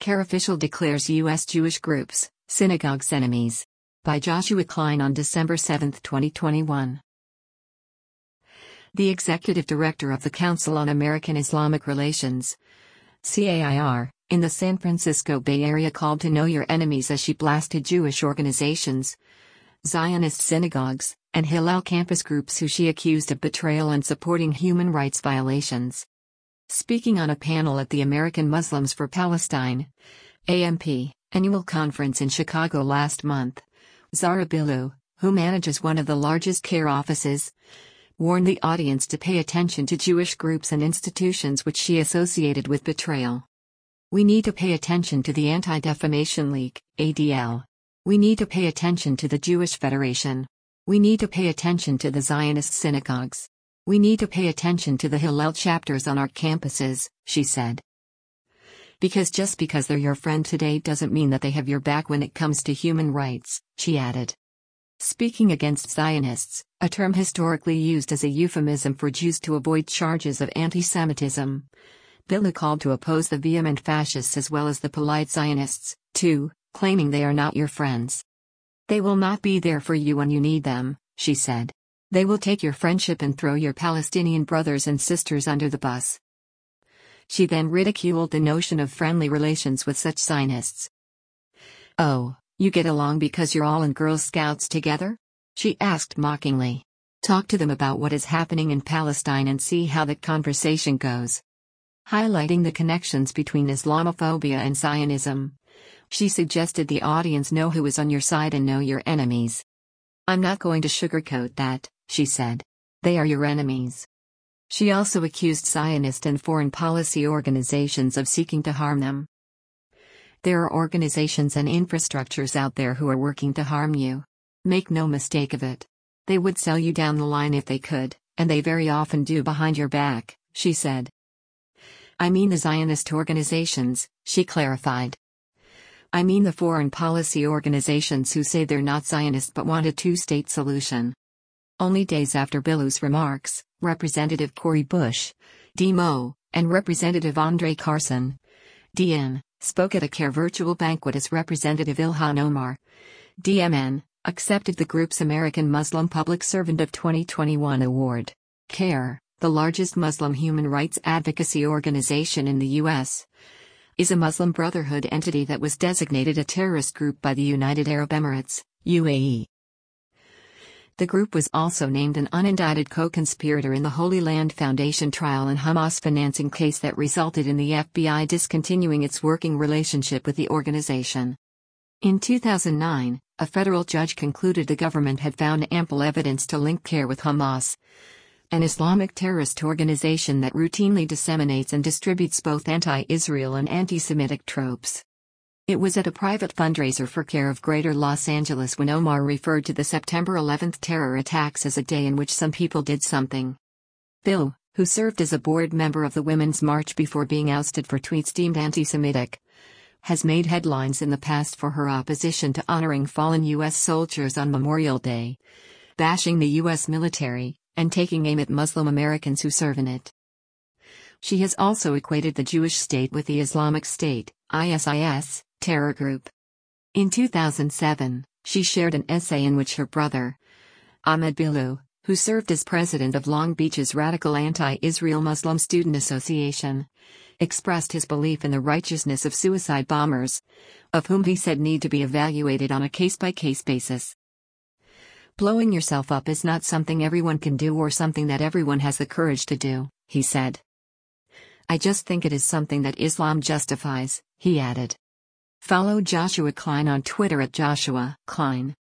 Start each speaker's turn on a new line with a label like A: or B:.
A: CAIR official declares U.S. Jewish groups, synagogues enemies. By Joshua Klein on December 7, 2021. The executive director of the Council on American Islamic Relations, CAIR, in the San Francisco Bay Area called to know your enemies as she blasted Jewish organizations, Zionist synagogues, and Hillel campus groups who she accused of betrayal and supporting human rights violations. Speaking on a panel at the American Muslims for Palestine (AMP) annual conference in Chicago last month, Zahra Billoo, who manages one of the largest CAIR offices, warned the audience to pay attention to Jewish groups and institutions which she associated with betrayal. We need to pay attention to the Anti-Defamation League, ADL. We need to pay attention to the Jewish Federation. We need to pay attention to the Zionist synagogues. We need to pay attention to the Hillel chapters on our campuses, she said. Because just because they're your friend today doesn't mean that they have your back when it comes to human rights, she added. Speaking against Zionists, a term historically used as a euphemism for Jews to avoid charges of anti-Semitism, Billoo called to oppose the vehement fascists as well as the polite Zionists, too, claiming they are not your friends. They will not be there for you when you need them, she said. They will take your friendship and throw your Palestinian brothers and sisters under the bus. She then ridiculed the notion of friendly relations with such Zionists. Oh, you get along because you're all in Girl Scouts together? She asked mockingly. Talk to them about what is happening in Palestine and see how that conversation goes. Highlighting the connections between Islamophobia and Zionism, she suggested the audience know who is on your side and know your enemies. I'm not going to sugarcoat that, she said. They are your enemies. She also accused Zionist and foreign policy organizations of seeking to harm them. There are organizations and infrastructures out there who are working to harm you. Make no mistake of it. They would sell you down the line if they could, and they very often do behind your back, she said. I mean the Zionist organizations, she clarified. I mean the foreign policy organizations who say they're not Zionist but want a two-state solution. Only days after Billoo's remarks, Representative Cori Bush, D.Mo., and Representative Andre Carson, D.N., spoke at a CAIR virtual banquet as Representative Ilhan Omar, D.M.N., accepted the group's American Muslim Public Servant of 2021 award. CAIR, the largest Muslim human rights advocacy organization in the U.S., is a Muslim Brotherhood entity that was designated a terrorist group by the United Arab Emirates, UAE. The group was also named an unindicted co-conspirator in the Holy Land Foundation trial and Hamas financing case that resulted in the FBI discontinuing its working relationship with the organization. In 2009, a federal judge concluded the government had found ample evidence to link CAIR with Hamas, an Islamic terrorist organization that routinely disseminates and distributes both anti-Israel and anti-Semitic tropes. It was at a private fundraiser for CAIR of Greater Los Angeles when Omar referred to the September 11 terror attacks as a day in which some people did something. Billoo, who served as a board member of the Women's March before being ousted for tweets deemed anti-Semitic, has made headlines in the past for her opposition to honoring fallen U.S. soldiers on Memorial Day, bashing the U.S. military, and taking aim at Muslim Americans who serve in it. She has also equated the Jewish state with the Islamic State, ISIS, terror group. In 2007, she shared an essay in which her brother, Ahmed Billoo, who served as president of Long Beach's radical anti-Israel Muslim Student Association, expressed his belief in the righteousness of suicide bombers, of whom he said need to be evaluated on a case-by-case basis. Blowing yourself up is not something everyone can do or something that everyone has the courage to do, he said. I just think it is something that Islam justifies, he added. Follow Joshua Klein on Twitter at Joshua Klein.